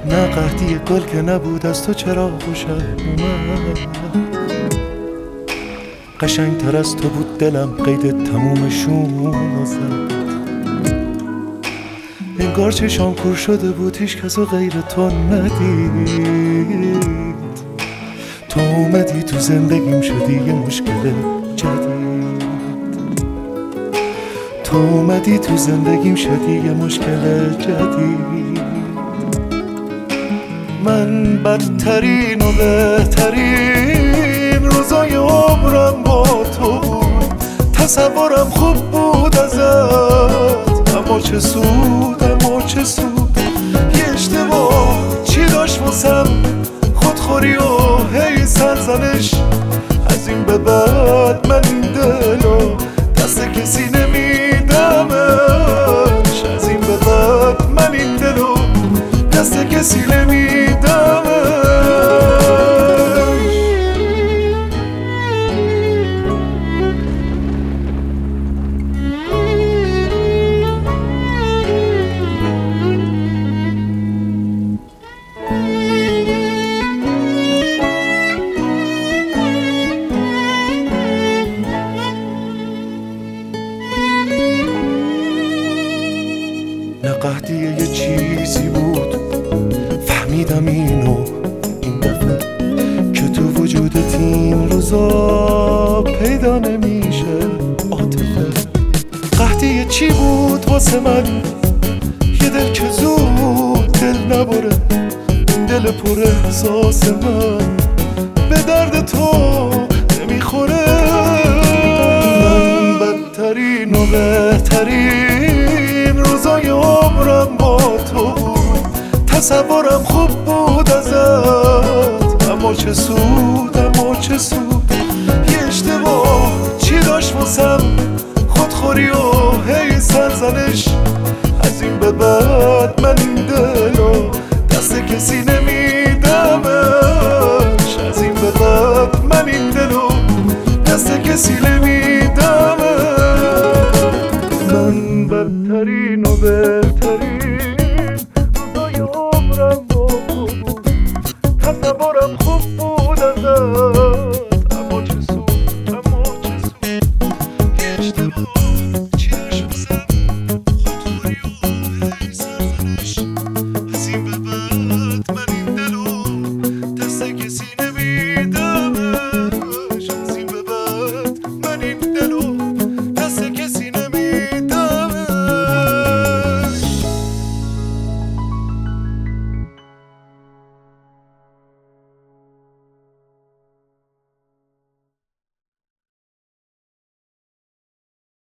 نه قحطی گل که نبود از تو چرا خوشم اومد. قشنگ تر از تو بود دلم قید تمومشون زد. انگار چشام کور شده بود هیچ کسو غیر تو ندید. تو اومدی تو زندگیم شدی یه مشکل جدید. تو اومدی تو زندگیم شدی یه مشکل جدید. من بدترین و بهترین روزای عمرم با تو بود. تصورم خوب بود ازت، اما چه سود، اما چه سود. یه اشتباه چی داشت واسم، خودخوری و هی سرزنش. از این به بعد من این دلو دست کسی نمیدمش. از این به بعد من این دلو دست کسی نمیدمش. نه قحطی یه چیزی بود فهمیدم اینو این دفعه، که تو وجودت این روزا پیدا نمیشه عاطفه. قحطی چی بود واسه من، یه دل که زود دل نبره. این دل پر احساس من به درد تو نمیخوره. من بدترین و بهترین روزای عمرم با تو بود. تصورم خوب بود ازت، اما چه سود، اما چه سود. یه اشتباه چی داشت واسم، خودخوری و هی سرزنش. از این به بعد من این دلو دست کسی نمیدمش. از این به بعد من این دلو دست کسی نمیدمش. من بدترین و بهترین روزای عمرم با تو بود. تصورم خوب بود ازت، اما چه سود، اما چه سود. یه اشتباه